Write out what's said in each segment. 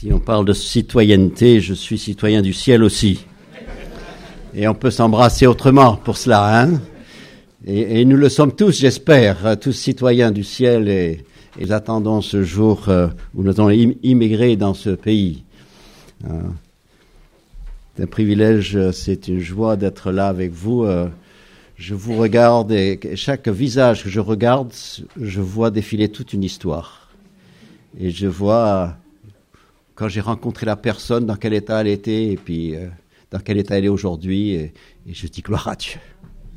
Si on parle de citoyenneté, je suis citoyen du ciel aussi. Et on peut s'embrasser autrement pour cela, hein. Et nous le sommes tous, j'espère, tous citoyens du ciel et nous attendons ce jour où nous allons immigrer dans ce pays. C'est un privilège, c'est une joie d'être là avec vous. Je vous regarde et chaque visage que je regarde, je vois défiler toute une histoire. Et je vois, quand j'ai rencontré la personne, dans quel état elle était et puis dans quel état elle est aujourd'hui. Et je dis gloire à Dieu.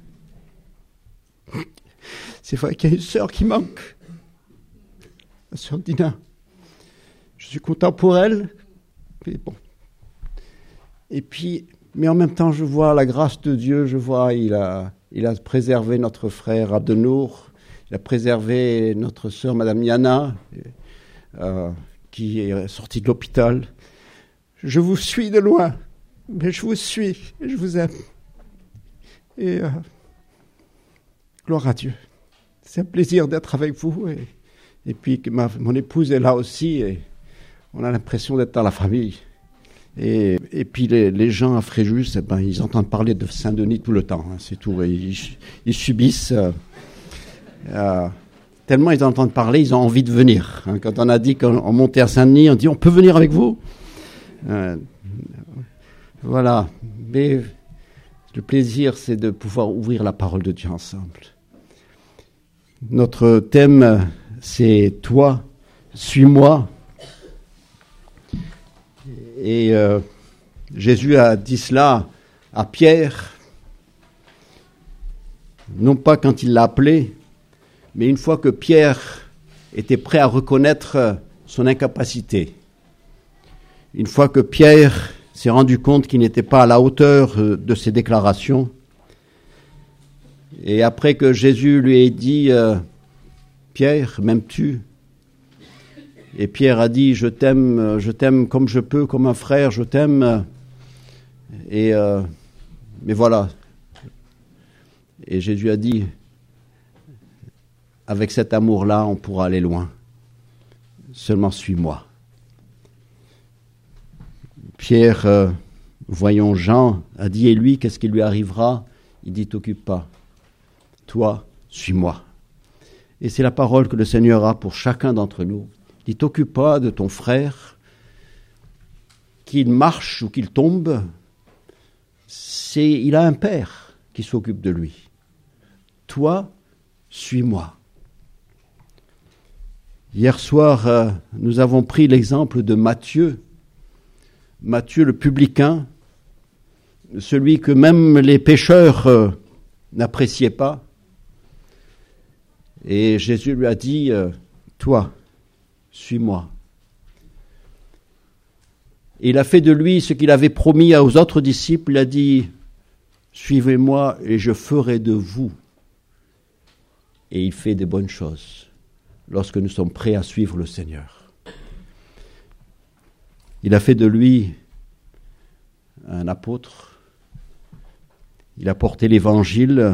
C'est vrai qu'il y a une sœur qui manque. La sœur Dina. Je suis content pour elle. Mais bon. Et puis, mais en même temps, je vois la grâce de Dieu. Je vois, il a préservé notre frère Abdenour. Il a préservé notre sœur Madame Yana, qui est sortie de l'hôpital. Je vous suis de loin, mais je vous suis et je vous aime. Et gloire à Dieu. C'est un plaisir d'être avec vous. Et puis mon épouse est là aussi et on a l'impression d'être dans la famille. Et puis les gens à Fréjus, ils entendent parler de Saint-Denis tout le temps. Hein, c'est tout. Ils subissent. Tellement ils entendent parler, ils ont envie de venir. Hein, quand on a dit qu'on montait à Saint-Denis, on dit on peut venir avec vous. Voilà. Mais le plaisir, c'est de pouvoir ouvrir la parole de Dieu ensemble. Notre thème, c'est « Toi, suis-moi ». Et Jésus a dit cela à Pierre, non pas quand il l'a appelé, mais une fois que Pierre était prêt à reconnaître son incapacité. Une fois que Pierre s'est rendu compte qu'il n'était pas à la hauteur de ses déclarations. Et après que Jésus lui ait dit « Pierre, m'aimes-tu » Et Pierre a dit « Je t'aime comme je peux, comme un frère, je t'aime. » Mais voilà. Et Jésus a dit « Avec cet amour-là, on pourra aller loin. Seulement suis-moi. » Pierre, voyant Jean, a dit « Et lui, qu'est-ce qui lui arrivera ?» Il dit « T'occupe pas. Toi, suis-moi. » Et c'est la parole que le Seigneur a pour chacun d'entre nous. Il dit « T'occupe pas de ton frère, qu'il marche ou qu'il tombe. Il a un père qui s'occupe de lui. Toi, suis-moi. » Hier soir, nous avons pris l'exemple de Matthieu. Matthieu le publicain, celui que même les pécheurs n'appréciaient pas. Et Jésus lui a dit, toi, suis-moi. Et il a fait de lui ce qu'il avait promis aux autres disciples. Il a dit, suivez-moi et je ferai de vous. Et il fait de bonnes choses lorsque nous sommes prêts à suivre le Seigneur. Il a fait de lui un apôtre. Il a porté l'évangile,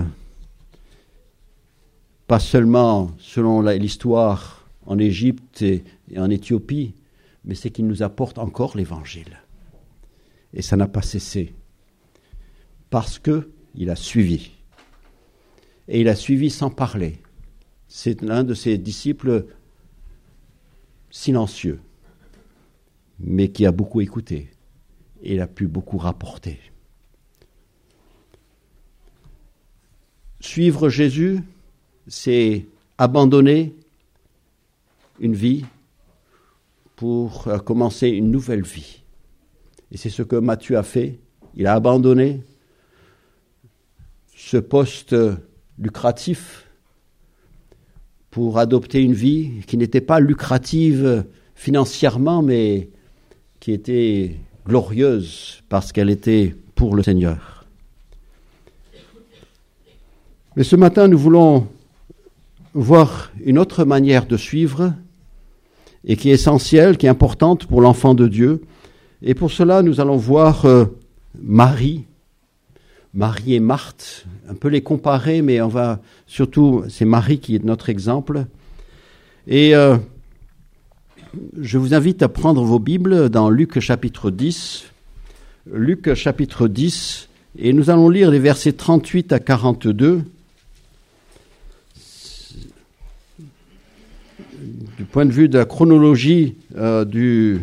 pas seulement selon l'histoire en Égypte et en Éthiopie, mais c'est qu'il nous apporte encore l'évangile. Et ça n'a pas cessé, parce qu'il a suivi. Et il a suivi sans parler. C'est l'un de ses disciples silencieux, mais qui a beaucoup écouté. Et il a pu beaucoup rapporter. Suivre Jésus, c'est abandonner une vie pour commencer une nouvelle vie. Et c'est ce que Matthieu a fait. Il a abandonné ce poste lucratif pour adopter une vie qui n'était pas lucrative financièrement, mais qui était glorieuse parce qu'elle était pour le Seigneur. Mais ce matin, nous voulons voir une autre manière de suivre et qui est essentielle, qui est importante pour l'enfant de Dieu. Et pour cela, nous allons voir Marie et Marthe, un peu les comparer, mais on va surtout, c'est Marie qui est notre exemple. Et je vous invite à prendre vos Bibles dans Luc chapitre 10. Luc chapitre 10, et nous allons lire les versets 38 à 42. Du point de vue de la chronologie du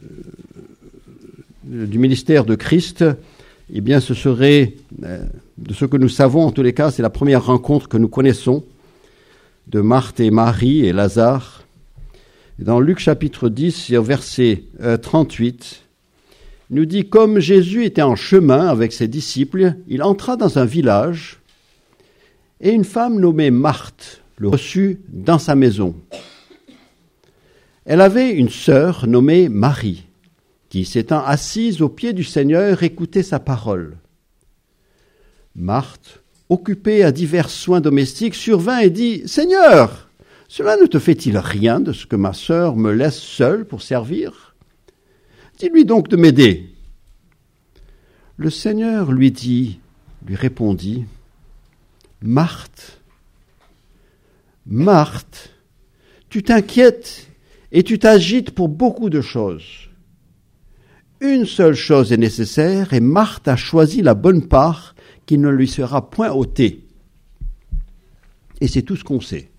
ministère de Christ, eh bien ce serait, de ce que nous savons en tous les cas, c'est la première rencontre que nous connaissons de Marthe et Marie et Lazare. Dans Luc chapitre 10, au verset 38, il nous dit « Comme Jésus était en chemin avec ses disciples, il entra dans un village et une femme nommée Marthe le reçut dans sa maison. Elle avait une sœur nommée Marie, qui, s'étant assise aux pieds du Seigneur, écoutait sa parole. Marthe, occupée à divers soins domestiques, survint et dit « Seigneur, cela ne te fait-il rien de ce que ma sœur me laisse seule pour servir ? Dis-lui donc de m'aider. » Le Seigneur lui répondit « Marthe, Marthe, tu t'inquiètes et tu t'agites pour beaucoup de choses. Une seule chose est nécessaire, et Marthe a choisi la bonne part qui ne lui sera point ôtée. » Et c'est tout ce qu'on sait.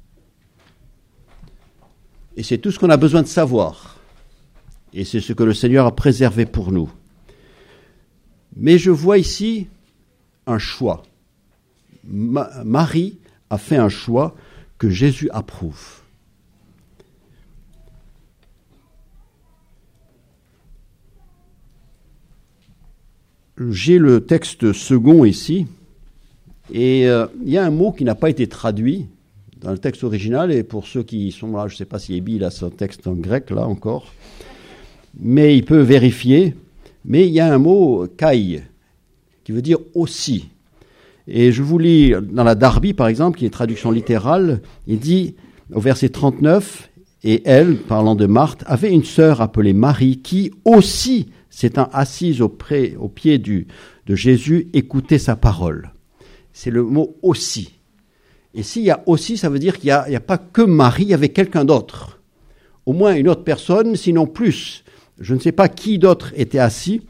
Et c'est tout ce qu'on a besoin de savoir. Et c'est ce que le Seigneur a préservé pour nous. Mais je vois ici un choix. Marie a fait un choix que Jésus approuve. J'ai le texte second ici, et il y a un mot qui n'a pas été traduit dans le texte original, et pour ceux qui sont là, je ne sais pas si Ebi a son texte en grec là encore, mais il peut vérifier, mais il y a un mot « kai » qui veut dire « aussi ». Et je vous lis dans la Darby par exemple, qui est traduction littérale, il dit au verset 39, « Et elle, parlant de Marthe, avait une sœur appelée Marie qui aussi, s'étant assise au pied de Jésus, écoutait sa parole. » C'est le mot « aussi ». Et s'il y a « aussi », ça veut dire qu'il n'y a pas que Marie, il y avait quelqu'un d'autre. Au moins une autre personne, sinon plus. Je ne sais pas qui d'autre était assis.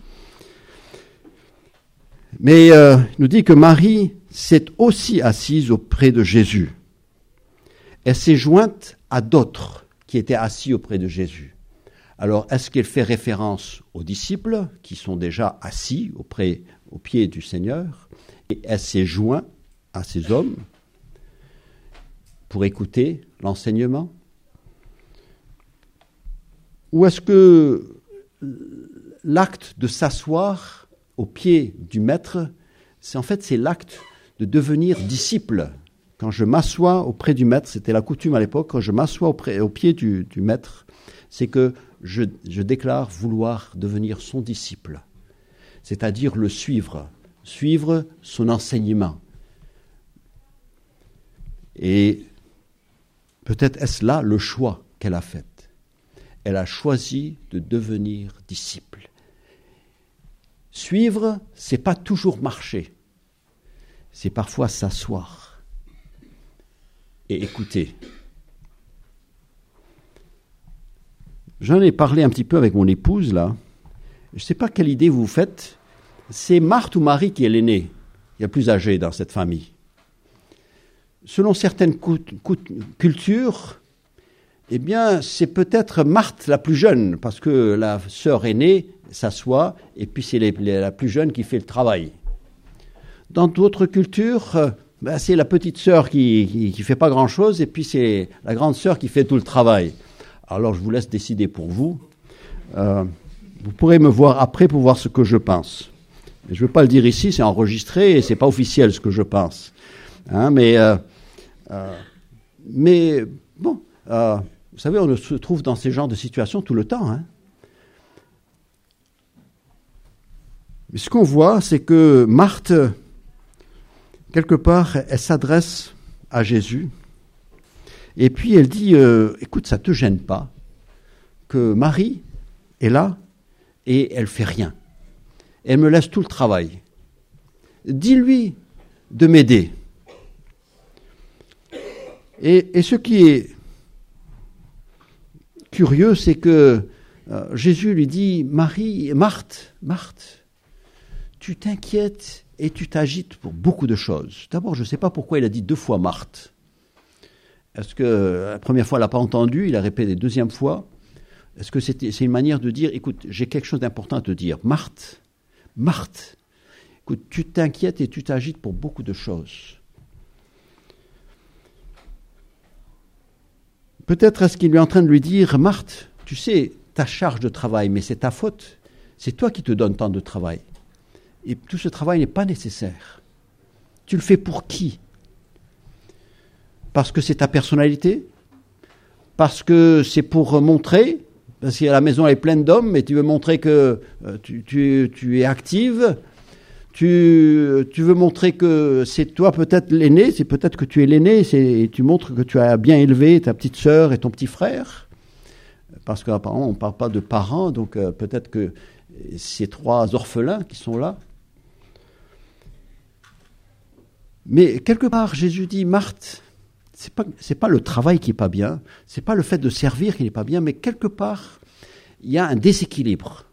Mais il nous dit que Marie s'est aussi assise auprès de Jésus. Elle s'est jointe à d'autres qui étaient assis auprès de Jésus. Alors, est-ce qu'elle fait référence aux disciples qui sont déjà assis au pied du Seigneur, et elle s'est jointe à ces hommes pour écouter l'enseignement? Ou est-ce que l'acte de s'asseoir au pied du maître, c'est l'acte de devenir disciple? Quand je m'assois auprès du maître, c'était la coutume à l'époque, quand je m'assois au pied du maître, c'est que je déclare vouloir devenir son disciple, c'est-à-dire le suivre son enseignement. Et peut-être est-ce là le choix qu'elle a fait. Elle a choisi de devenir disciple. Suivre, c'est pas toujours marcher, c'est parfois s'asseoir et écouter. J'en ai parlé un petit peu avec mon épouse, là. Je ne sais pas quelle idée vous vous faites. C'est Marthe ou Marie qui est l'aînée, qui est la plus âgée dans cette famille. Selon certaines cultures, eh bien, c'est peut-être Marthe la plus jeune, parce que la sœur aînée s'assoit, et puis c'est la plus jeune qui fait le travail. Dans d'autres cultures, c'est la petite sœur qui fait pas grand-chose, et puis c'est la grande sœur qui fait tout le travail. Alors, je vous laisse décider pour vous. Vous pourrez me voir après pour voir ce que je pense. Je ne veux pas le dire ici, c'est enregistré et c'est pas officiel ce que je pense. Hein, mais bon, vous savez, on se trouve dans ces genres de situations tout le temps. Hein. Mais ce qu'on voit, c'est que Marthe, quelque part, elle s'adresse à Jésus. Et puis elle dit, écoute, ça ne te gêne pas que Marie est là et elle ne fait rien. Elle me laisse tout le travail. Dis-lui de m'aider. Et ce qui est curieux, c'est que Jésus lui dit, Marthe, tu t'inquiètes et tu t'agites pour beaucoup de choses. D'abord, je ne sais pas pourquoi il a dit 2 fois Marthe. Est-ce que la première fois, il n'a pas entendu, il a répété 2e fois? Est-ce que c'est une manière de dire, écoute, j'ai quelque chose d'important à te dire. Marthe, écoute, tu t'inquiètes et tu t'agites pour beaucoup de choses. Peut-être est-ce qu'il est en train de lui dire, Marthe, tu sais, ta charge de travail, mais c'est ta faute. C'est toi qui te donnes tant de travail. Et tout ce travail n'est pas nécessaire. Tu le fais pour qui? Parce que c'est ta personnalité? Parce que c'est pour montrer? Parce que la maison est pleine d'hommes et tu veux montrer que tu es active? Tu veux montrer que c'est toi peut-être l'aîné, c'est peut-être que tu es l'aîné et tu montres que tu as bien élevé ta petite sœur et ton petit frère? Parce qu'apparemment on ne parle pas de parents, donc peut-être que ces 3 orphelins qui sont là. Mais quelque part, Jésus dit, Marthe, c'est pas le travail qui n'est pas bien, c'est pas le fait de servir qui n'est pas bien, mais quelque part, il y a un déséquilibre.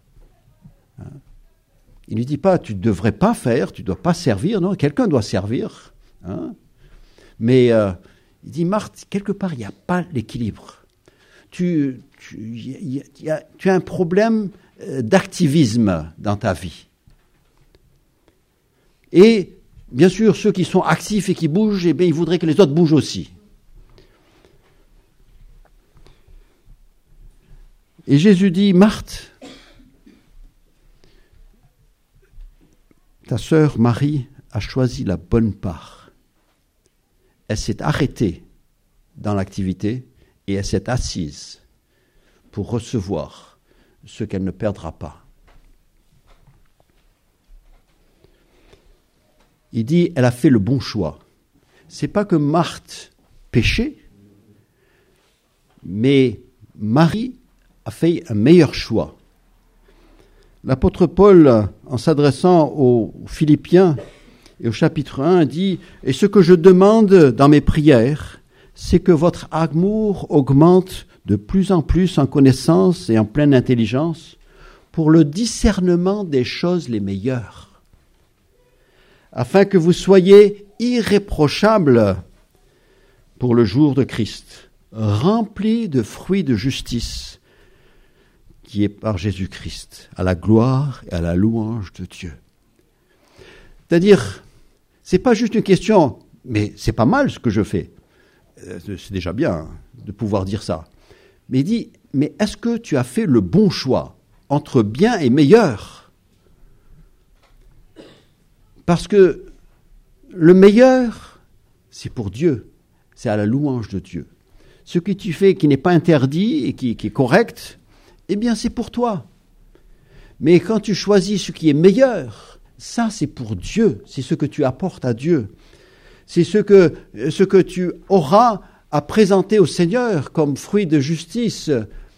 Il ne lui dit pas, tu ne devrais pas faire, tu ne dois pas servir, non, quelqu'un doit servir. Mais il dit, Marthe, quelque part, il n'y a pas l'équilibre. Tu as un problème d'activisme dans ta vie. Et bien sûr, ceux qui sont actifs et qui bougent, eh bien, ils voudraient que les autres bougent aussi. Et Jésus dit, Marthe, ta sœur Marie a choisi la bonne part. Elle s'est arrêtée dans l'activité et elle s'est assise pour recevoir ce qu'elle ne perdra pas. Il dit, elle a fait le bon choix. C'est pas que Marthe péchait, mais Marie a fait un meilleur choix. L'apôtre Paul, en s'adressant aux Philippiens et au chapitre 1, dit « Et ce que je demande dans mes prières, c'est que votre amour augmente de plus en plus en connaissance et en pleine intelligence pour le discernement des choses les meilleures, afin que vous soyez irréprochables pour le jour de Christ, remplis de fruits de justice, qui est par Jésus-Christ, à la gloire et à la louange de Dieu. » C'est-à-dire, c'est pas juste une question, mais c'est pas mal ce que je fais. C'est déjà bien de pouvoir dire ça. Mais il dit, mais est-ce que tu as fait le bon choix entre bien et meilleur? Parce que le meilleur, c'est pour Dieu, c'est à la louange de Dieu. Ce que tu fais qui n'est pas interdit et qui est correct, eh bien c'est pour toi. Mais quand tu choisis ce qui est meilleur, ça c'est pour Dieu, c'est ce que tu apportes à Dieu. C'est ce que tu auras à présenter au Seigneur comme fruit de justice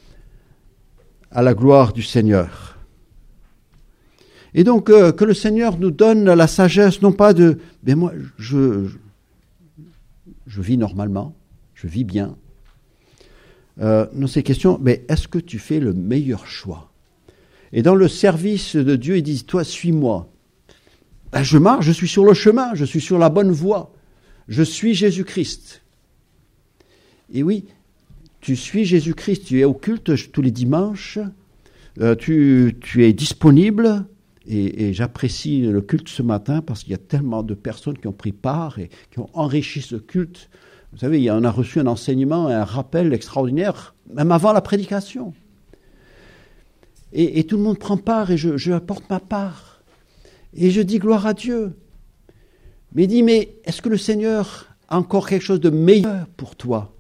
à la gloire du Seigneur. Et donc que le Seigneur nous donne la sagesse, non pas de « mais moi je vis normalement, je vis bien ». Non, c'est question, mais est-ce que tu fais le meilleur choix? Et dans le service de Dieu, il dit, toi, suis-moi. Ben, je marche, je suis sur le chemin, je suis sur la bonne voie. Je suis Jésus-Christ. Et oui, tu suis Jésus-Christ, tu es au culte tous les dimanches, tu es disponible, et j'apprécie le culte ce matin parce qu'il y a tellement de personnes qui ont pris part et qui ont enrichi ce culte. Vous savez, on a reçu un enseignement, un rappel extraordinaire, même avant la prédication. Et tout le monde prend part et je apporte ma part. Et je dis gloire à Dieu. Mais il dit, mais est-ce que le Seigneur a encore quelque chose de meilleur pour toi?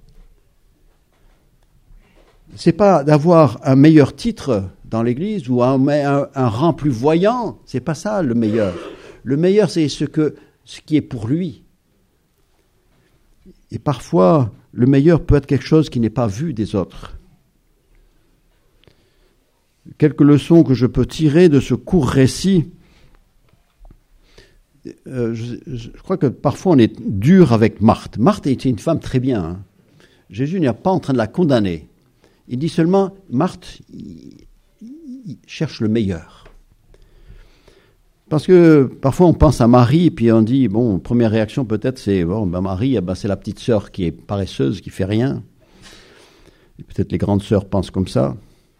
C'est pas d'avoir un meilleur titre dans l'Église ou un rang plus voyant. C'est pas ça le meilleur. Le meilleur, c'est ce qui est pour lui. Et parfois, le meilleur peut être quelque chose qui n'est pas vu des autres. Quelques leçons que je peux tirer de ce court récit. Je crois que parfois on est dur avec Marthe. Marthe était une femme très bien. Jésus n'est pas en train de la condamner. Il dit seulement, Marthe, il cherche le meilleur. Parce que parfois on pense à Marie et puis on dit, bon, première réaction peut-être c'est, bon, ben Marie, c'est la petite sœur qui est paresseuse, qui fait rien. Et peut-être les grandes sœurs pensent comme ça.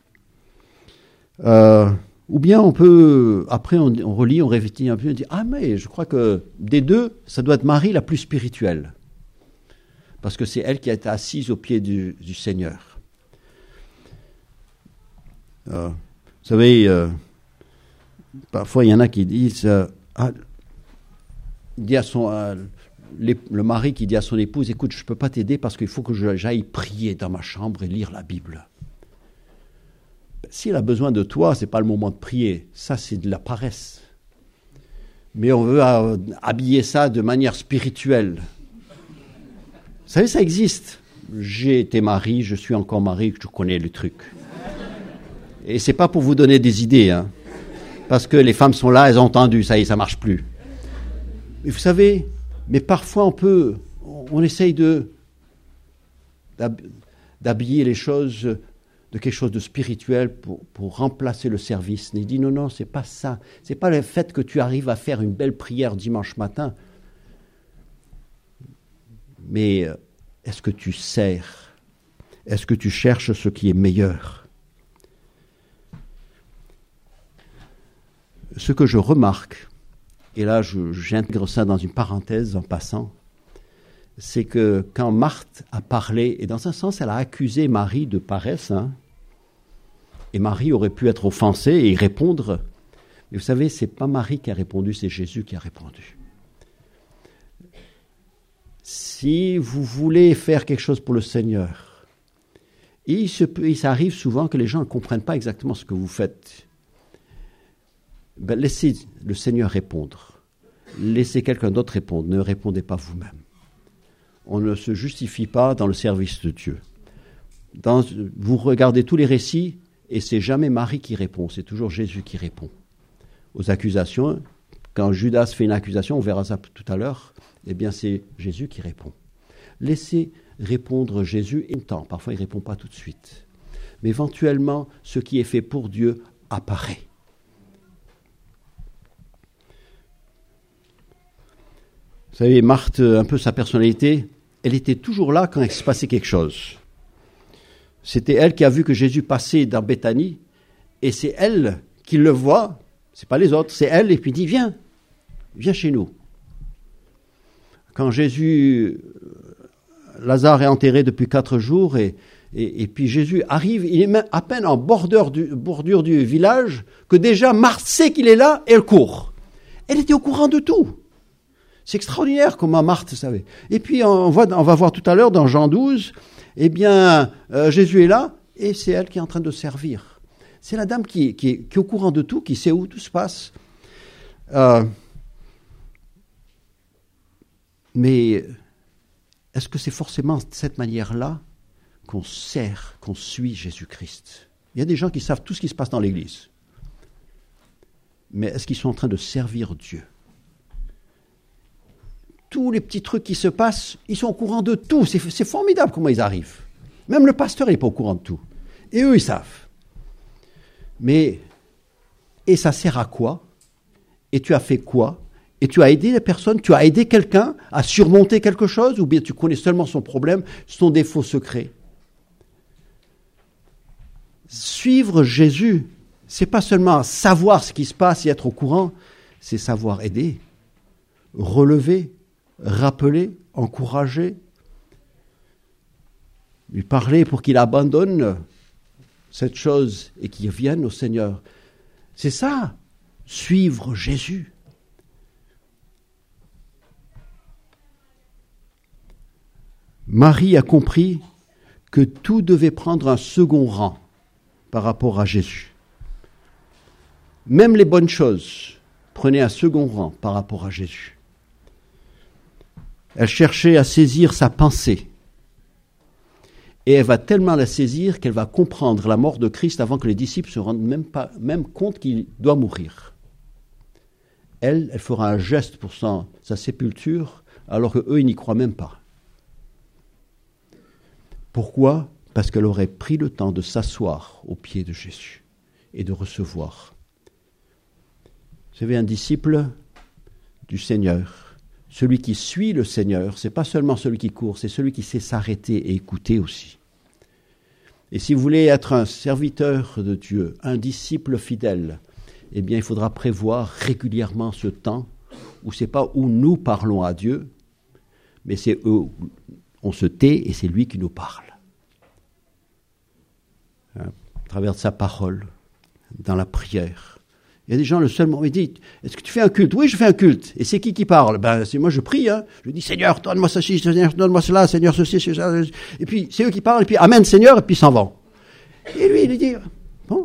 Ou bien on peut, après on relit, on réfléchit un peu, on dit, ah mais je crois que des deux, ça doit être Marie la plus spirituelle. Parce que c'est elle qui a été assise au pied du Seigneur. Vous savez, parfois il y en a qui disent, dit à le mari qui dit à son épouse, écoute, je ne peux pas t'aider parce qu'il faut que j'aille prier dans ma chambre et lire la Bible. S'il a besoin de toi, ce n'est pas le moment de prier. Ça, c'est de la paresse. Mais on veut habiller ça de manière spirituelle. Vous savez, ça existe. J'ai été mari, je suis encore mari, je connais le truc. Et ce n'est pas pour vous donner des idées, hein, parce que les femmes sont là, elles ont entendu, ça y est, ça ne marche plus. Mais vous savez, mais parfois on essaye d'habiller les choses de quelque chose de spirituel pour remplacer le service. Il dit non, c'est pas ça. C'est pas le fait que tu arrives à faire une belle prière dimanche matin. Mais est-ce que tu sers? Est-ce que tu cherches ce qui est meilleur? Ce que je remarque, et là j'intègre ça dans une parenthèse en passant, c'est que quand Marthe a parlé, et dans un sens elle a accusé Marie de paresse, hein, et Marie aurait pu être offensée et y répondre, mais vous savez, c'est pas Marie qui a répondu, c'est Jésus qui a répondu. Si vous voulez faire quelque chose pour le Seigneur, il s'arrive souvent que les gens ne comprennent pas exactement ce que vous faites. Ben, laissez le Seigneur répondre. Laissez quelqu'un d'autre répondre. Ne répondez pas vous-même. On ne se justifie pas dans le service de Dieu. Vous regardez tous les récits et c'est jamais Marie qui répond, c'est toujours Jésus qui répond. Aux accusations, quand Judas fait une accusation, on verra ça tout à l'heure, eh bien c'est Jésus qui répond. Laissez répondre Jésus et temps. Parfois il ne répond pas tout de suite. Mais éventuellement, ce qui est fait pour Dieu apparaît. Vous savez, Marthe, un peu sa personnalité, elle était toujours là quand il se passait quelque chose. C'était elle qui a vu que Jésus passait dans Béthanie, et c'est elle qui le voit, c'est pas les autres, c'est elle, et puis dit, viens chez nous. Quand Lazare est enterré depuis 4 jours, et puis Jésus arrive, il est à peine en bordure du village, que déjà Marthe sait qu'il est là, et elle court. Elle était au courant de tout. C'est extraordinaire comment Marthe savait. Et puis on va voir tout à l'heure dans Jean 12, eh bien Jésus est là et c'est elle qui est en train de servir. C'est la dame qui est au courant de tout, qui sait où tout se passe. Mais est-ce que c'est forcément de cette manière-là qu'on sert, qu'on suit Jésus-Christ? Il y a des gens qui savent tout ce qui se passe dans l'Église. Mais est-ce qu'ils sont en train de servir Dieu? Tous les petits trucs qui se passent, ils sont au courant de tout. C'est formidable comment ils arrivent. Même le pasteur n'est pas au courant de tout. Et eux, ils savent. Mais, et ça sert à quoi? Et tu as fait quoi? Et tu as aidé les personnes? Tu as aidé quelqu'un à surmonter quelque chose? Ou bien tu connais seulement son problème, son défaut secret? Suivre Jésus, c'est pas seulement savoir ce qui se passe et être au courant, c'est savoir aider, relever, rappeler, encourager, lui parler pour qu'il abandonne cette chose et qu'il vienne au Seigneur. C'est ça, suivre Jésus. Marie a compris que tout devait prendre un second rang par rapport à Jésus. Même les bonnes choses prenaient un second rang par rapport à Jésus. Elle cherchait à saisir sa pensée. Et elle va tellement la saisir qu'elle va comprendre la mort de Christ avant que les disciples se rendent même compte qu'il doit mourir. Elle fera un geste pour sa sépulture, alors qu'eux, ils n'y croient même pas. Pourquoi? parce qu'elle aurait pris le temps de s'asseoir aux pieds de Jésus et de recevoir. Vous savez, un disciple du Seigneur, celui qui suit le Seigneur, c'est pas seulement celui qui court, c'est celui qui sait s'arrêter et écouter aussi. Et si vous voulez être un serviteur de Dieu, un disciple fidèle, eh bien, il faudra prévoir régulièrement ce temps où c'est pas où nous parlons à Dieu, mais c'est où on se tait et c'est lui qui nous parle. À travers de sa parole, dans la prière. Il y a des gens, le seul moment, ils disent, est-ce que tu fais un culte? Oui, je fais un culte. Et c'est qui parle? Ben, c'est moi, je prie, hein. Je dis, Seigneur, donne-moi ceci, Seigneur, donne-moi cela, Seigneur, ceci, cela. Et puis, c'est eux qui parlent, et puis, Amen, Seigneur, et puis, ils s'en vont. Et lui, il dit, bon.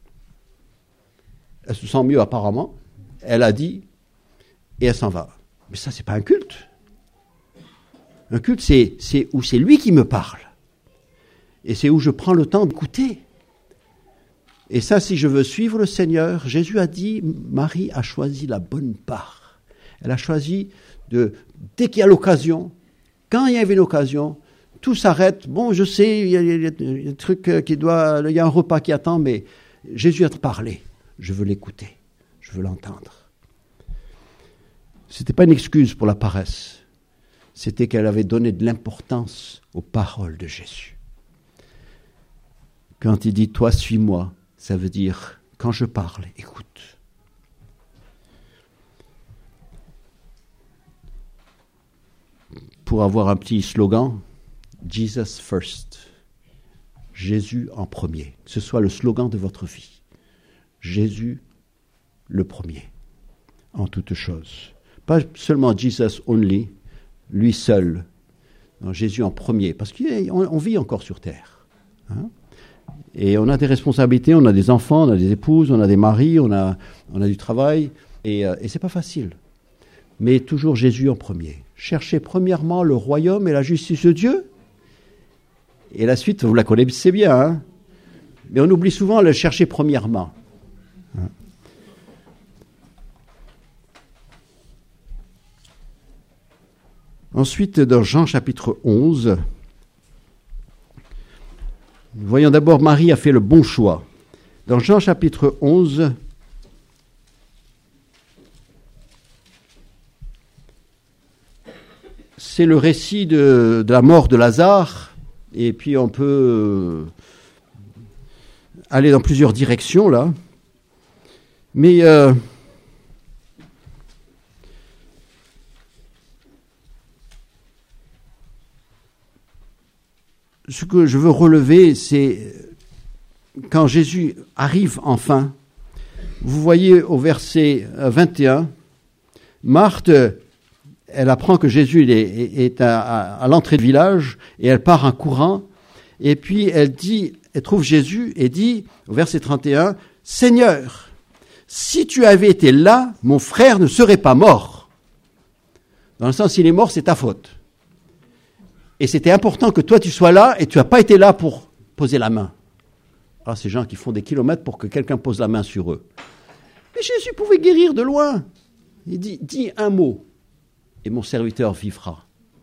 Elle se sent mieux, apparemment. Elle a dit, et elle s'en va. Mais ça, c'est pas un culte. Un culte, c'est où c'est lui qui me parle. Et c'est où je prends le temps d'écouter. Et ça, si je veux suivre le Seigneur, Jésus a dit, Marie a choisi la bonne part. Elle a choisi dès qu'il y a l'occasion, quand il y avait l'occasion, tout s'arrête. Bon, je sais, il y a un truc il y a un repas qui attend, mais Jésus a parlé. Je veux l'écouter. Je veux l'entendre. C'était pas une excuse pour la paresse. C'était qu'elle avait donné de l'importance aux paroles de Jésus. Quand il dit, toi, suis-moi, ça veut dire, quand je parle, écoute. Pour avoir un petit slogan, Jesus first. Jésus en premier. Que ce soit le slogan de votre vie. Jésus le premier, en toutes choses. Pas seulement Jesus only, lui seul. Non, Jésus en premier, parce qu'on vit encore sur terre. Hein? Et on a des responsabilités, on a des enfants, on a des épouses, on a des maris, on a du travail, et c'est pas facile. Mais toujours Jésus en premier. Cherchez premièrement le royaume et la justice de Dieu, et la suite, vous la connaissez bien, hein? Mais on oublie souvent le chercher premièrement. Hein? Ensuite, dans Jean chapitre 11, voyons d'abord, Marie a fait le bon choix. Dans Jean chapitre 11, c'est le récit de la mort de Lazare, et puis on peut aller dans plusieurs directions là. Mais ce que je veux relever, c'est quand Jésus arrive enfin, vous voyez au verset 21, Marthe, elle apprend que Jésus est à l'entrée du village et elle part en courant. Et puis elle trouve Jésus et dit, au verset 31, « Seigneur, si tu avais été là, mon frère ne serait pas mort. » Dans le sens, s'il est mort, c'est ta faute. Et c'était important que toi tu sois là et tu n'as pas été là pour poser la main. Alors ces gens qui font des kilomètres pour que quelqu'un pose la main sur eux. Mais Jésus pouvait guérir de loin. Il dit, dis un mot et mon serviteur vivra.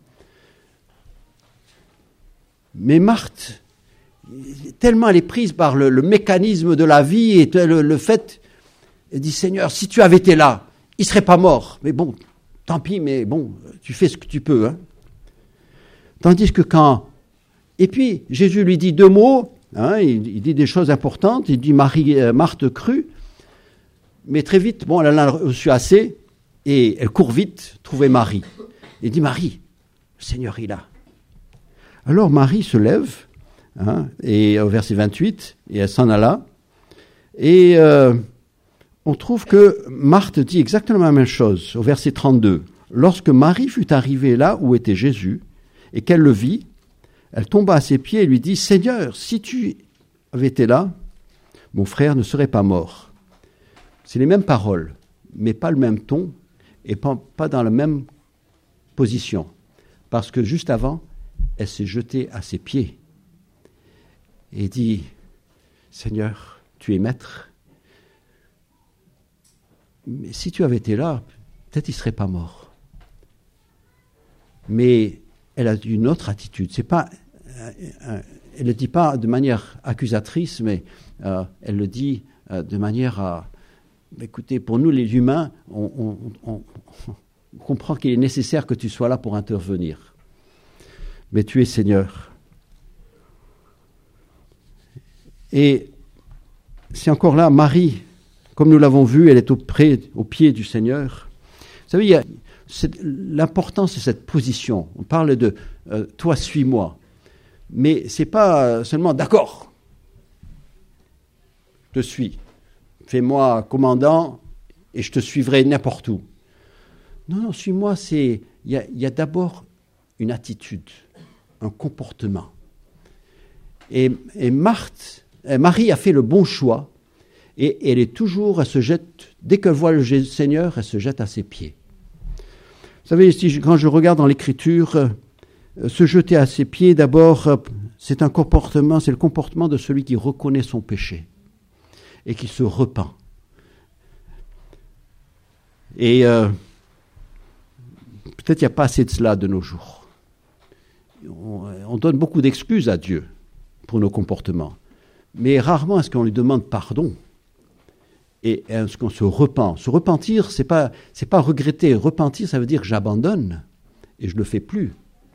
Mais Marthe, tellement elle est prise par le mécanisme de la vie et le fait, elle dit, Seigneur, si tu avais été là, il ne serait pas mort. Mais bon, tant pis, mais bon, tu fais ce que tu peux. Hein. Tandis que et puis Jésus lui dit deux mots, hein, il dit des choses importantes, il dit Marthe crut, mais très vite, bon, elle en a reçu assez, et elle court vite trouver Marie. Il dit, Marie, le Seigneur est là. Alors Marie se lève, hein, et au verset 28, et elle s'en alla, et on trouve que Marthe dit exactement la même chose, au verset 32. Lorsque Marie fut arrivée là où était Jésus, et qu'elle le vit, elle tomba à ses pieds et lui dit, Seigneur, si tu avais été là, mon frère ne serait pas mort. C'est les mêmes paroles, mais pas le même ton et pas dans la même position. Parce que juste avant, elle s'est jetée à ses pieds et dit, Seigneur, tu es maître. Mais si tu avais été là, peut-être il ne serait pas mort. Mais elle a une autre attitude. C'est pas elle ne le dit pas de manière accusatrice, mais elle le dit de manière à... Écoutez, pour nous les humains, on comprend qu'il est nécessaire que tu sois là pour intervenir. Mais tu es Seigneur. Et c'est encore là, Marie, comme nous l'avons vu, elle est au pied du Seigneur. Vous savez, l'importance de cette position. On parle de « toi, suis-moi ». Mais ce n'est pas seulement « d'accord, je te suis, fais-moi commandant et je te suivrai n'importe où ». Non, suis-moi, il y a d'abord une attitude, un comportement. Et Marie a fait le bon choix et elle se jette, dès qu'elle voit le Seigneur, elle se jette à ses pieds. Vous savez, quand je regarde dans l'Écriture, se jeter à ses pieds, d'abord, c'est le comportement de celui qui reconnaît son péché et qui se repent. Et peut-être il n'y a pas assez de cela de nos jours. On donne beaucoup d'excuses à Dieu pour nos comportements, mais rarement est-ce qu'on lui demande pardon. Et est-ce qu'on se repent? Se repentir, c'est pas regretter. Repentir, ça veut dire que j'abandonne et je ne le fais plus.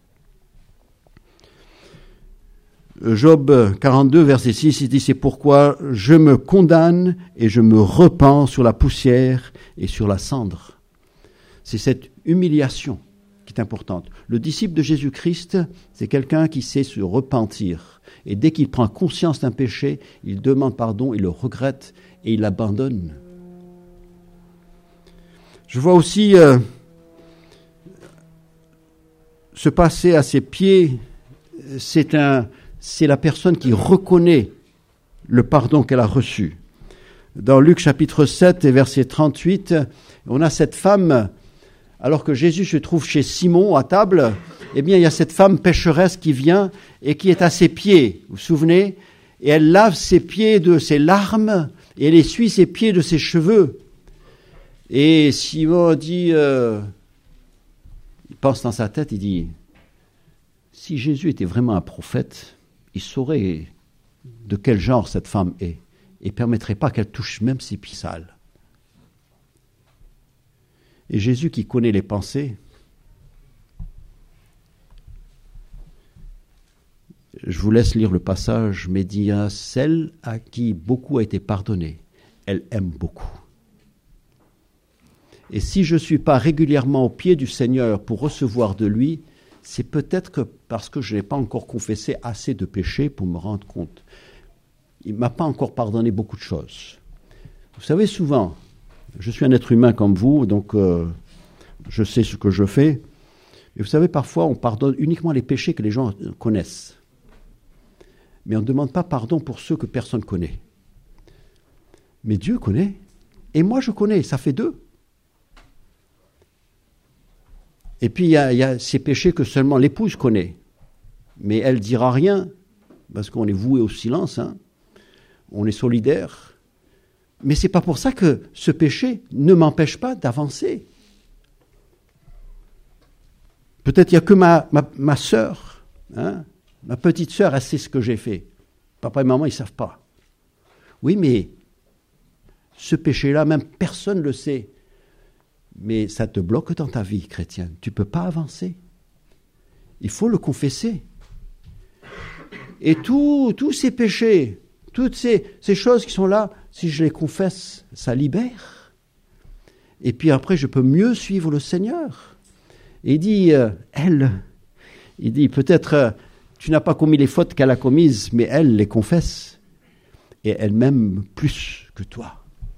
Job 42, verset 6, il dit « C'est pourquoi je me condamne et je me repens sur la poussière et sur la cendre. » C'est cette humiliation qui est importante. Le disciple de Jésus-Christ, c'est quelqu'un qui sait se repentir. Et dès qu'il prend conscience d'un péché, il demande pardon, il le regrette et il l'abandonne. Je vois aussi se passer à ses pieds, c'est la personne qui reconnaît le pardon qu'elle a reçu. Dans Luc chapitre 7 et verset 38, on a cette femme, alors que Jésus se trouve chez Simon à table, eh bien il y a cette femme pécheresse qui vient et qui est à ses pieds, vous vous souvenez, et elle lave ses pieds de ses larmes et elle essuie ses pieds de ses cheveux. Et Simon dit, il pense dans sa tête, il dit, si Jésus était vraiment un prophète, il saurait de quel genre cette femme est et ne permettrait pas qu'elle touche même ses pieds sales. Et Jésus qui connaît les pensées, je vous laisse lire le passage, mais dit « Celle à qui beaucoup a été pardonné, elle aime beaucoup. Et si je ne suis pas régulièrement au pied du Seigneur pour recevoir de lui, c'est peut-être que parce que je n'ai pas encore confessé assez de péchés pour me rendre compte. Il ne m'a pas encore pardonné beaucoup de choses. Vous savez, souvent, je suis un être humain comme vous, donc je sais ce que je fais. Et vous savez, parfois, on pardonne uniquement les péchés que les gens connaissent. Mais on ne demande pas pardon pour ceux que personne ne connaît. Mais Dieu connaît, et moi je connais, ça fait deux. Et puis il y a ces péchés que seulement l'épouse connaît. Mais elle ne dira rien, parce qu'on est voué au silence, hein. On est solidaire. Mais ce n'est pas pour ça que ce péché ne m'empêche pas d'avancer. Peut-être il n'y a que ma sœur, hein, ma petite sœur, elle sait ce que j'ai fait. Papa et maman, ils ne savent pas. Oui, mais ce péché-là, même personne ne le sait. Mais ça te bloque dans ta vie chrétienne. Tu ne peux pas avancer. Il faut le confesser. Et tous ces péchés, toutes ces choses qui sont là, si je les confesse, ça libère. Et puis après, je peux mieux suivre le Seigneur. Et il dit, il dit, peut-être tu n'as pas commis les fautes qu'elle a commises, mais elle les confesse. Et elle m'aime plus que toi.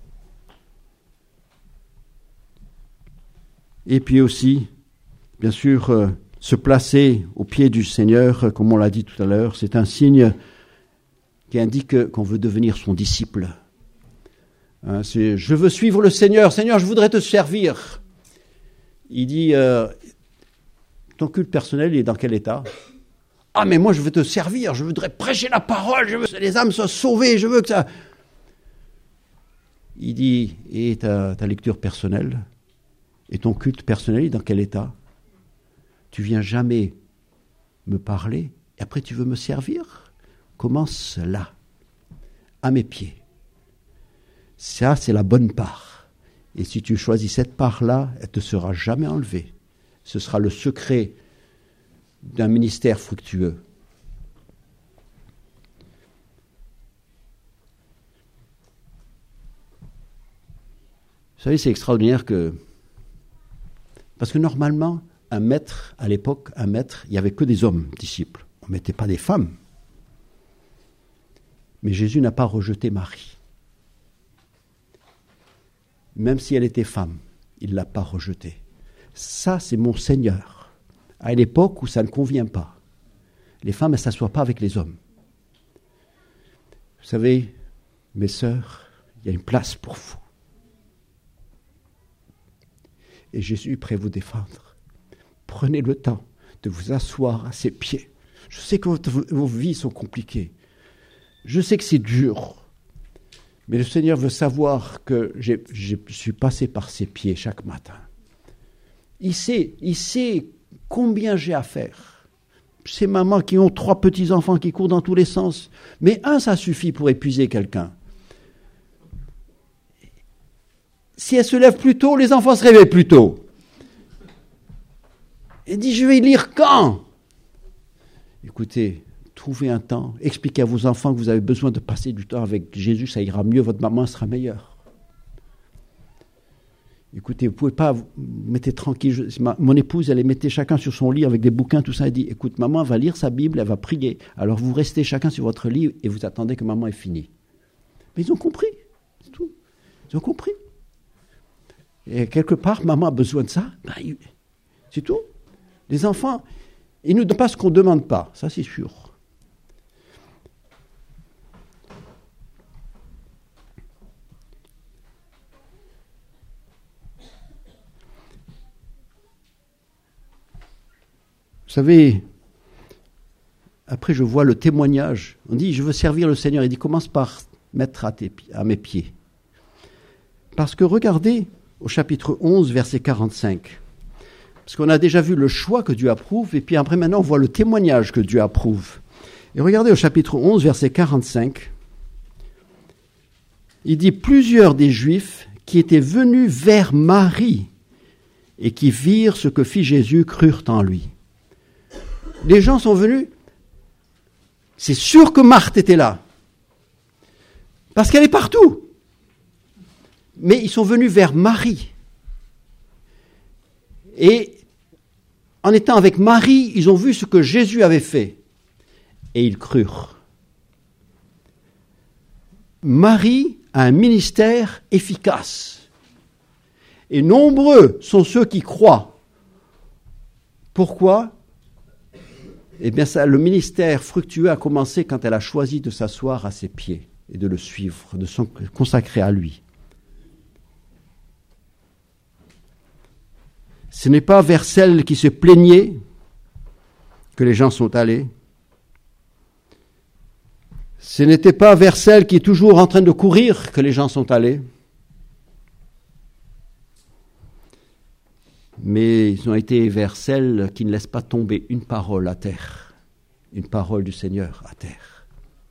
Et puis aussi, bien sûr, se placer au pied du Seigneur, comme on l'a dit tout à l'heure, c'est un signe qui indique qu'on veut devenir son disciple. Hein, c'est « Je veux suivre le Seigneur. Seigneur, je voudrais te servir. » Il dit « Ton culte personnel, il est dans quel état ?»« Ah, mais moi, je veux te servir. Je voudrais prêcher la parole. Je veux que les âmes soient sauvées. Je veux que ça... » Il dit « Et ta lecture personnelle ? Et ton culte personnel est dans quel état ? Tu viens jamais me parler et après tu veux me servir ? commence là, à mes pieds. Ça, c'est la bonne part. Et si tu choisis cette part-là, elle ne te sera jamais enlevée. Ce sera le secret d'un ministère fructueux. Vous savez, c'est extraordinaire que... Parce que normalement, un maître, à l'époque, il n'y avait que des hommes disciples. On ne mettait pas des femmes. Mais Jésus n'a pas rejeté Marie. Même si elle était femme, il ne l'a pas rejetée. Ça, c'est mon Seigneur. À l'époque où ça ne convient pas. Les femmes, elles ne s'assoient pas avec les hommes. Vous savez, mes sœurs, il y a une place pour vous. Et Jésus est prêt à vous défendre. Prenez le temps de vous asseoir à ses pieds. Je sais que vos vies sont compliquées. Je sais que c'est dur. Mais le Seigneur veut savoir que je suis passé par ses pieds chaque matin. Il sait combien j'ai à faire. Ces mamans qui ont 3 petits-enfants qui courent dans tous les sens. Mais un, ça suffit pour épuiser quelqu'un. Si elle se lève plus tôt, les enfants se réveillent plus tôt. Elle dit, je vais lire quand ? Écoutez, trouvez un temps, expliquez à vos enfants que vous avez besoin de passer du temps avec Jésus, ça ira mieux, votre maman sera meilleure. Écoutez, vous ne pouvez pas vous mettez tranquille. Mon épouse, elle les mettait chacun sur son lit avec des bouquins, tout ça. Elle dit, écoute, maman va lire sa Bible, elle va prier. Alors vous restez chacun sur votre lit et vous attendez que maman ait fini. Mais ils ont compris, c'est tout. Ils ont compris. Et quelque part, maman a besoin de ça. Ben, c'est tout. Les enfants, ils ne nous donnent pas ce qu'on ne demande pas. Ça, c'est sûr. Vous savez, après je vois le témoignage. On dit, je veux servir le Seigneur. Il dit, commence par mettre à mes pieds. Parce que regardez au chapitre 11, verset 45. Parce qu'on a déjà vu le choix que Dieu approuve, et puis après maintenant on voit le témoignage que Dieu approuve. Et regardez au chapitre 11, verset 45. Il dit, plusieurs des Juifs qui étaient venus vers Marie et qui virent ce que fit Jésus crurent en lui. Les gens sont venus, c'est sûr que Marthe était là, parce qu'elle est partout. Mais ils sont venus vers Marie. Et en étant avec Marie, ils ont vu ce que Jésus avait fait. Et ils crurent. Marie a un ministère efficace. Et nombreux sont ceux qui croient. Pourquoi ? Eh bien, le ministère fructueux a commencé quand elle a choisi de s'asseoir à ses pieds et de le suivre, de se consacrer à lui. Ce n'est pas vers celles qui se plaignaient que les gens sont allés. Ce n'était pas vers celles qui est toujours en train de courir que les gens sont allés. Mais ils ont été vers celles qui ne laissent pas tomber une parole à terre, une parole du Seigneur à terre.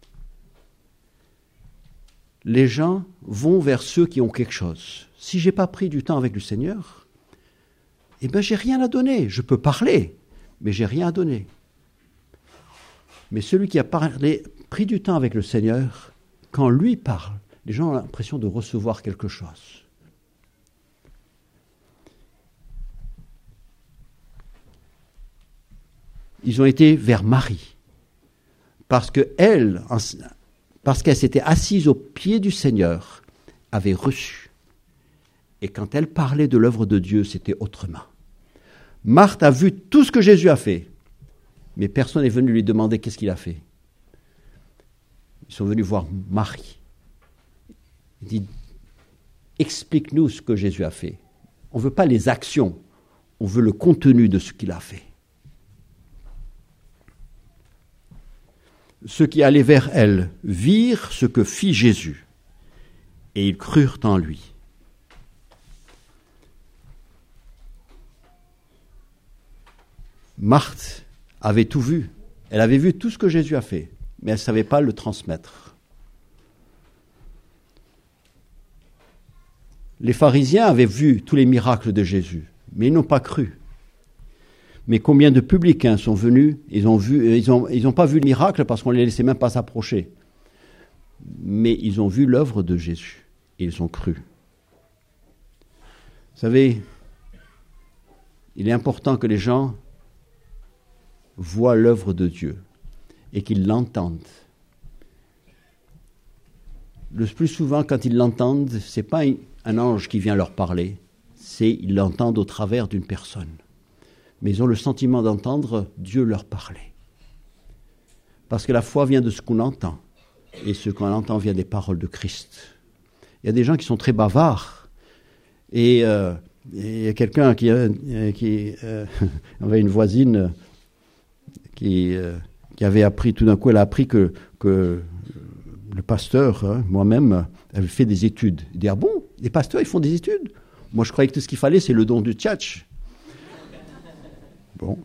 Les gens vont vers ceux qui ont quelque chose. Si je n'ai pas pris du temps avec le Seigneur, eh bien, j'ai rien à donner. Je peux parler, mais j'ai rien à donner. Mais celui qui a pris du temps avec le Seigneur, quand lui parle, les gens ont l'impression de recevoir quelque chose. Ils ont été vers Marie, parce qu'elle s'était assise aux pieds du Seigneur, avait reçu. Et quand elle parlait de l'œuvre de Dieu, c'était autrement. Marthe a vu tout ce que Jésus a fait, mais personne n'est venu lui demander qu'est-ce qu'il a fait. Ils sont venus voir Marie. Il dit, explique-nous ce que Jésus a fait. On ne veut pas les actions, on veut le contenu de ce qu'il a fait. Ceux qui allaient vers elle virent ce que fit Jésus, et ils crurent en lui. Marthe avait tout vu. Elle avait vu tout ce que Jésus a fait. mais elle ne savait pas le transmettre. Les pharisiens avaient vu tous les miracles de Jésus, mais ils n'ont pas cru. Mais combien de publicains sont venus, ils n'ont pas vu le miracle parce qu'on ne les laissait même pas s'approcher. Mais ils ont vu l'œuvre de Jésus et ils ont cru. Vous savez, il est important que les gens voient l'œuvre de Dieu et qu'ils l'entendent. Le plus souvent, quand ils l'entendent, ce n'est pas un ange qui vient leur parler, ils l'entendent au travers d'une personne. Mais ils ont le sentiment d'entendre Dieu leur parler. Parce que la foi vient de ce qu'on entend, et ce qu'on entend vient des paroles de Christ. Il y a des gens qui sont très bavards, et il y a quelqu'un qui avait une voisine qui avait appris, tout d'un coup, elle a appris que le pasteur, moi-même, avait fait des études. Il dit, ah bon, les pasteurs, ils font des études? Moi, je croyais que tout ce qu'il fallait, c'est le don du tchatch. Bon.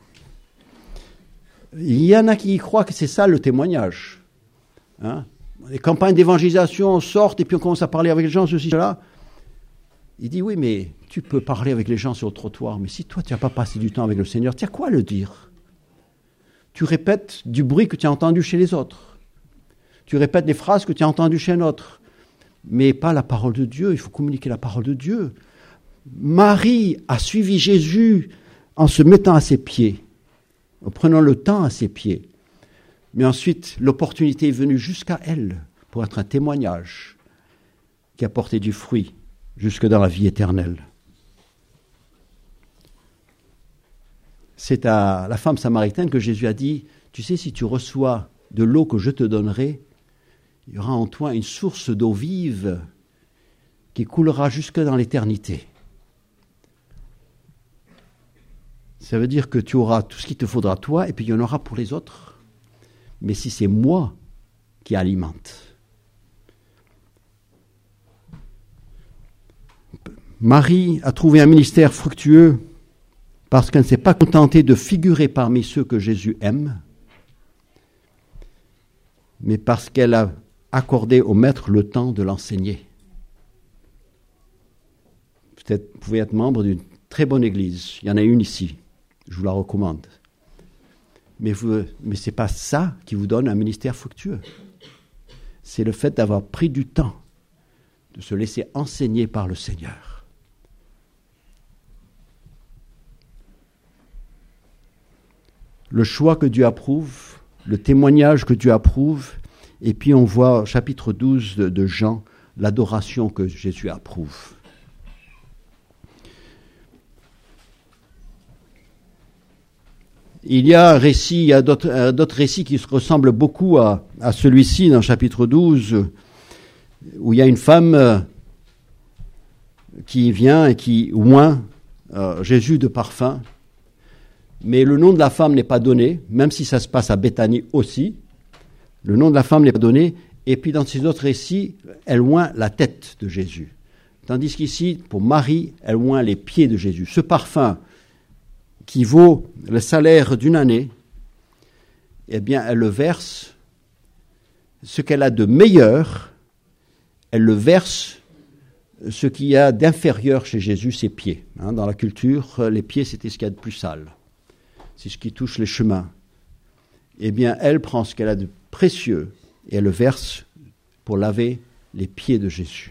Il y en a qui croient que c'est ça le témoignage. Les campagnes d'évangélisation sortent et puis on commence à parler avec les gens, ceci, cela. Il dit, oui, mais tu peux parler avec les gens sur le trottoir, mais si toi, tu n'as pas passé du temps avec le Seigneur, tu as quoi à le dire? Tu répètes du bruit que tu as entendu chez les autres. Tu répètes les phrases que tu as entendues chez un autre. Mais pas la parole de Dieu, il faut communiquer la parole de Dieu. Marie a suivi Jésus en se mettant à ses pieds, en prenant le temps à ses pieds. Mais ensuite, l'opportunité est venue jusqu'à elle pour être un témoignage qui a porté du fruit jusque dans la vie éternelle. C'est à la femme samaritaine que Jésus a dit, tu sais, si tu reçois de l'eau que je te donnerai, il y aura en toi une source d'eau vive qui coulera jusque dans l'éternité. Ça veut dire que tu auras tout ce qu'il te faudra toi, et puis il y en aura pour les autres. Mais si c'est moi qui alimente. Marie a trouvé un ministère fructueux parce qu'elle ne s'est pas contentée de figurer parmi ceux que Jésus aime, mais parce qu'elle a accordé au maître le temps de l'enseigner. Peut-être vous pouvez être membre d'une très bonne église. Il y en a une ici. Je vous la recommande. Mais ce n'est pas ça qui vous donne un ministère fructueux. C'est le fait d'avoir pris du temps, de se laisser enseigner par le Seigneur. Le choix que Dieu approuve, le témoignage que Dieu approuve, et puis on voit au chapitre 12 de Jean, l'adoration que Jésus approuve. Il y a un récit, il y a d'autres récits qui se ressemblent beaucoup à celui-ci dans le chapitre 12, où il y a une femme qui vient et qui oint Jésus de parfum. Mais le nom de la femme n'est pas donné, même si ça se passe à Béthanie aussi. Le nom de la femme n'est pas donné. Et puis dans ces autres récits, elle oint la tête de Jésus. Tandis qu'ici, pour Marie, elle oint les pieds de Jésus. Ce parfum qui vaut le salaire d'une année, eh bien, elle le verse, ce qu'elle a de meilleur, elle le verse, ce qu'il y a d'inférieur chez Jésus, ses pieds. Dans la culture, les pieds, c'était ce qu'il y a de plus sale. C'est ce qui touche les chemins. Eh bien, elle prend ce qu'elle a de précieux et elle le verse pour laver les pieds de Jésus.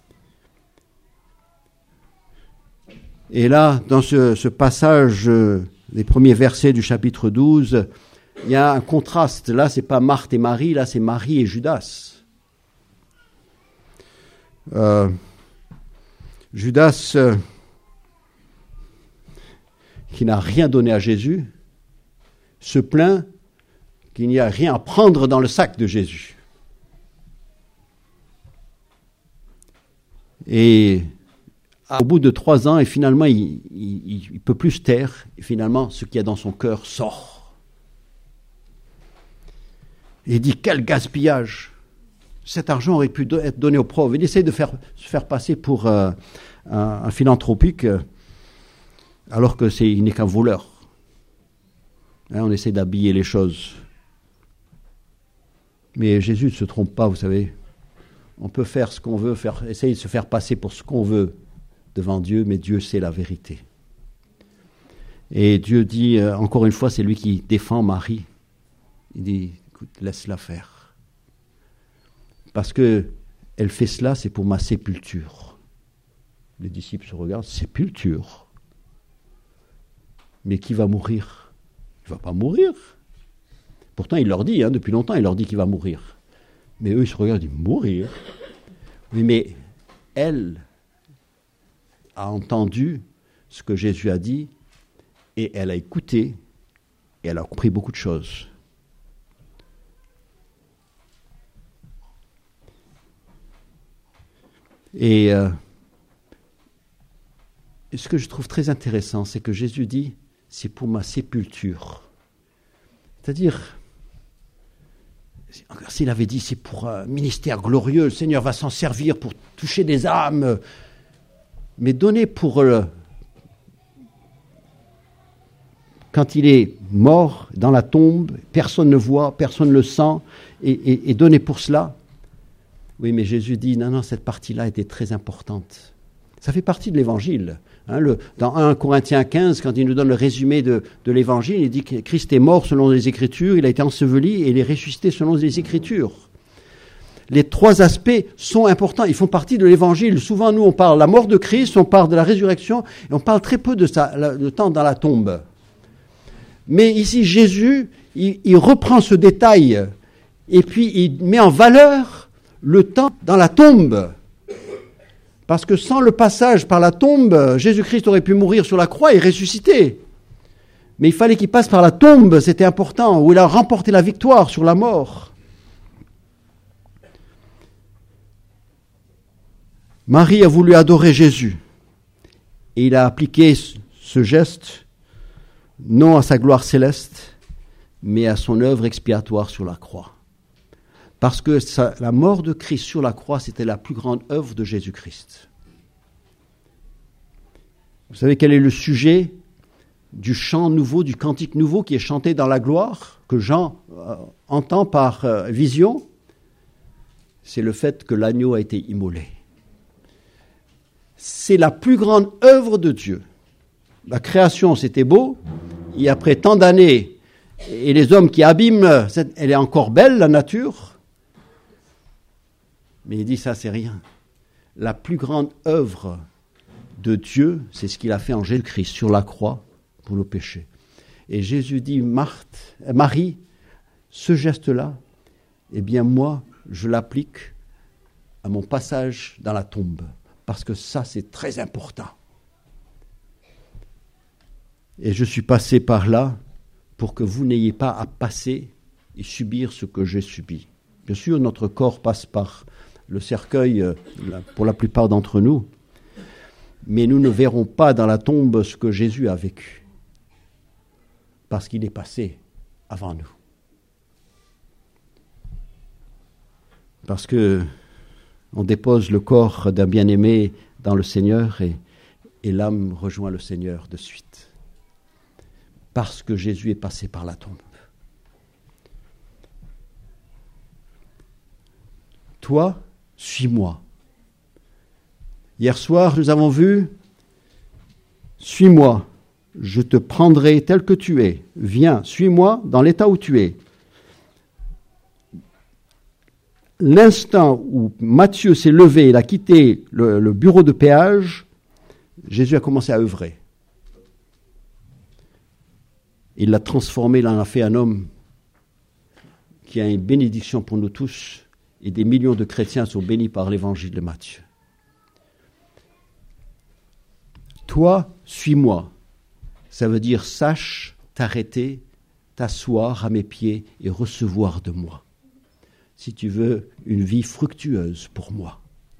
Et là, dans ce passage des premiers versets du chapitre 12, il y a un contraste. Là, c'est pas Marthe et Marie, là, c'est Marie et Judas. Judas, qui n'a rien donné à Jésus, se plaint qu'il n'y a rien à prendre dans le sac de Jésus. Et au bout de 3 ans, et finalement, il ne peut plus se taire, et finalement, ce qu'il y a dans son cœur sort. Et il dit, quel gaspillage! Cet argent aurait pu être donné aux pauvres. Il essaie de se faire passer pour un philanthropique, alors que il n'est qu'un voleur. On essaie d'habiller les choses. Mais Jésus ne se trompe pas, vous savez. On peut faire ce qu'on veut, essayer de se faire passer pour ce qu'on veut devant Dieu, mais Dieu sait la vérité. Et Dieu dit, encore une fois, c'est lui qui défend Marie. Il dit, écoute, laisse-la faire. Parce que elle fait cela, c'est pour ma sépulture. Les disciples se regardent, sépulture. Mais qui va mourir? Il ne va pas mourir. Pourtant, il leur dit, depuis longtemps, il leur dit qu'il va mourir. Mais eux, ils se regardent, ils disent, mourir? Oui, mais elle a entendu ce que Jésus a dit, et elle a écouté, et elle a compris beaucoup de choses. Et ce que je trouve très intéressant, c'est que Jésus dit, c'est pour ma sépulture. C'est-à-dire, s'il avait dit, c'est pour un ministère glorieux, le Seigneur va s'en servir pour toucher des âmes, mais donner pour quand il est mort dans la tombe, personne ne voit, personne ne le sent, et donner pour cela. Oui, mais Jésus dit, non, cette partie-là était très importante. Ça fait partie de l'Évangile. Dans 1 Corinthiens 15, quand il nous donne le résumé de l'Évangile, il dit que Christ est mort selon les Écritures, il a été enseveli et il est ressuscité selon les Écritures. Les trois aspects sont importants, ils font partie de l'Évangile. Souvent, nous, on parle de la mort de Christ, on parle de la résurrection, et on parle très peu de temps dans la tombe. Mais ici, Jésus, il reprend ce détail, et puis il met en valeur le temps dans la tombe. Parce que sans le passage par la tombe, Jésus-Christ aurait pu mourir sur la croix et ressusciter. Mais il fallait qu'il passe par la tombe, c'était important, où il a remporté la victoire sur la mort. Marie a voulu adorer Jésus. Et il a appliqué ce geste, non à sa gloire céleste, mais à son œuvre expiatoire sur la croix. Parce que la mort de Christ sur la croix, c'était la plus grande œuvre de Jésus-Christ. Vous savez quel est le sujet du chant nouveau, du cantique nouveau qui est chanté dans la gloire, que Jean entend par vision? C'est le fait que l'agneau a été immolé. C'est la plus grande œuvre de Dieu. La création, c'était beau, et après tant d'années, et les hommes qui abîment, elle est encore belle, la nature. Mais il dit, ça, c'est rien. La plus grande œuvre de Dieu, c'est ce qu'il a fait en Jésus-Christ sur la croix pour nos péchés. Et Jésus dit, Marie, ce geste-là, eh bien moi, je l'applique à mon passage dans la tombe. Parce que ça, c'est très important. Et je suis passé par là pour que vous n'ayez pas à passer et subir ce que j'ai subi. Bien sûr, notre corps passe par le cercueil pour la plupart d'entre nous, mais nous ne verrons pas dans la tombe ce que Jésus a vécu, parce qu'il est passé avant nous. Parce que on dépose le corps d'un bien-aimé dans le Seigneur et l'âme rejoint le Seigneur de suite, parce que Jésus est passé par la tombe. Toi, suis-moi. Hier soir, nous avons vu, suis-moi, je te prendrai tel que tu es. Viens, suis-moi dans l'état où tu es. L'instant où Matthieu s'est levé, il a quitté le bureau de péage, Jésus a commencé à œuvrer. Il l'a transformé, il en a fait un homme qui a une bénédiction pour nous tous. Et des millions de chrétiens sont bénis par l'évangile de Matthieu. Toi, suis-moi. Ça veut dire sache t'arrêter, t'asseoir à mes pieds et recevoir de moi. Si tu veux une vie fructueuse pour moi.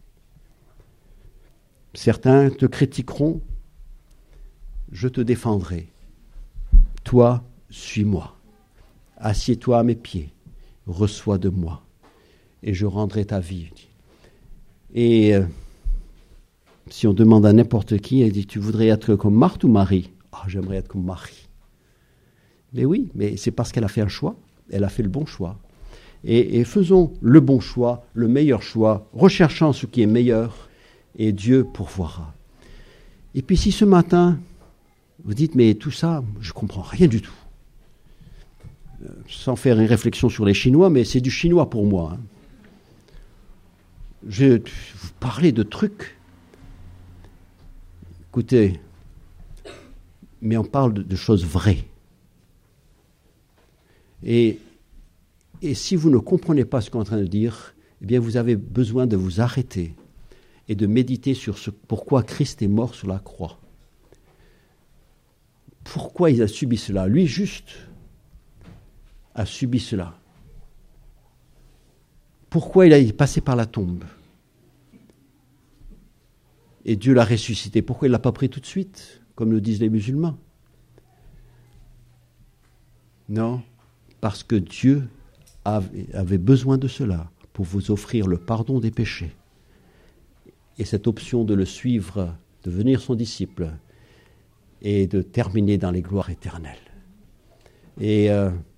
Certains te critiqueront, je te défendrai. Toi, suis-moi. Assieds-toi à mes pieds, reçois de moi. Et je rendrai ta vie. Et si on demande à n'importe qui, elle dit, tu voudrais être comme Marthe ou Marie? J'aimerais être comme Marie. Mais oui, mais c'est parce qu'elle a fait un choix. Elle a fait le bon choix. Et faisons le bon choix, le meilleur choix, recherchant ce qui est meilleur, et Dieu pourvoira. Et puis si ce matin, vous dites, mais tout ça, je ne comprends rien du tout. Sans faire une réflexion sur les Chinois, mais c'est du chinois pour moi. Je vais vous parler de trucs. Écoutez, mais on parle de choses vraies. Et si vous ne comprenez pas ce qu'on est en train de dire, eh bien vous avez besoin de vous arrêter et de méditer sur pourquoi Christ est mort sur la croix. Pourquoi il a subi cela? Lui, juste, a subi cela. Pourquoi il est passé par la tombe? Et Dieu l'a ressuscité. Pourquoi il ne l'a pas pris tout de suite, comme le disent les musulmans? Non, parce que Dieu avait besoin de cela pour vous offrir le pardon des péchés. Et cette option de le suivre, de devenir son disciple, et de terminer dans les gloires éternelles. Et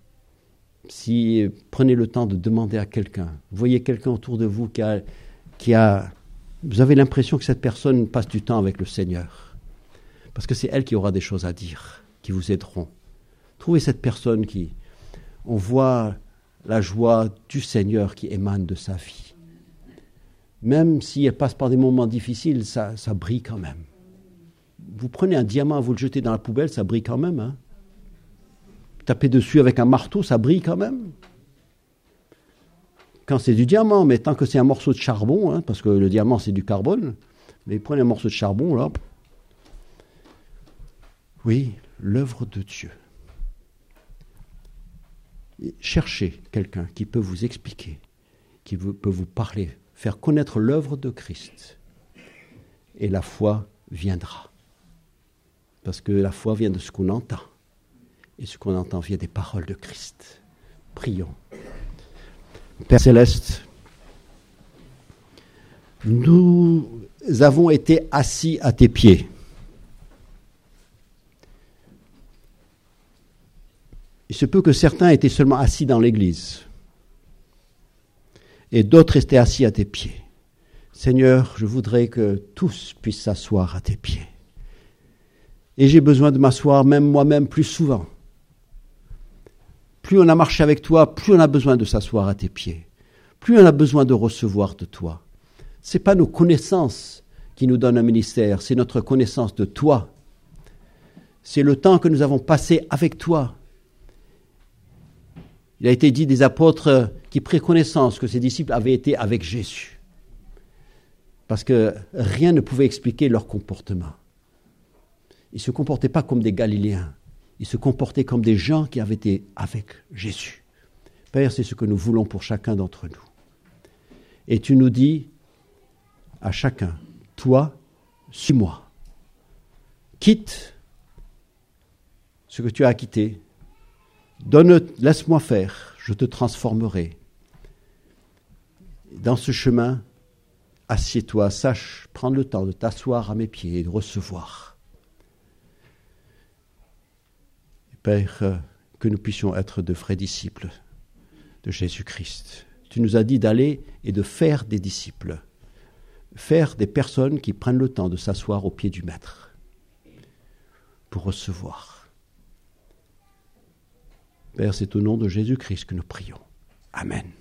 si prenez le temps de demander à quelqu'un, vous voyez quelqu'un autour de vous vous avez l'impression que cette personne passe du temps avec le Seigneur, parce que c'est elle qui aura des choses à dire, qui vous aideront. Trouvez cette personne on voit la joie du Seigneur qui émane de sa vie. Même si elle passe par des moments difficiles, ça brille quand même. Vous prenez un diamant, vous le jetez dans la poubelle, ça brille quand même. Hein. Tapez dessus avec un marteau, ça brille quand même. Quand c'est du diamant, mais tant que c'est un morceau de charbon, hein, parce que le diamant c'est du carbone, mais prenez un morceau de charbon, là. Oui, l'œuvre de Dieu. Et cherchez quelqu'un qui peut vous expliquer, qui peut vous parler, faire connaître l'œuvre de Christ. Et la foi viendra. Parce que la foi vient de ce qu'on entend. Et ce qu'on entend vient des paroles de Christ. Prions. Père Céleste, nous avons été assis à tes pieds. Il se peut que certains étaient seulement assis dans l'église et d'autres étaient assis à tes pieds. Seigneur, je voudrais que tous puissent s'asseoir à tes pieds. Et j'ai besoin de m'asseoir même moi-même plus souvent. Plus on a marché avec toi, plus on a besoin de s'asseoir à tes pieds. Plus on a besoin de recevoir de toi. Ce n'est pas nos connaissances qui nous donnent un ministère, c'est notre connaissance de toi. C'est le temps que nous avons passé avec toi. Il a été dit des apôtres qui prirent connaissance que ces disciples avaient été avec Jésus. Parce que rien ne pouvait expliquer leur comportement. Ils ne se comportaient pas comme des Galiléens. Ils se comportaient comme des gens qui avaient été avec Jésus. Père, c'est ce que nous voulons pour chacun d'entre nous. Et tu nous dis à chacun, toi, suis-moi. Quitte ce que tu as quitté. Laisse-moi faire, je te transformerai. Dans ce chemin, assieds-toi, sache prendre le temps de t'asseoir à mes pieds et de recevoir. Père, que nous puissions être de vrais disciples de Jésus-Christ. Tu nous as dit d'aller et de faire des disciples, faire des personnes qui prennent le temps de s'asseoir au pied du Maître pour recevoir. Père, c'est au nom de Jésus-Christ que nous prions. Amen.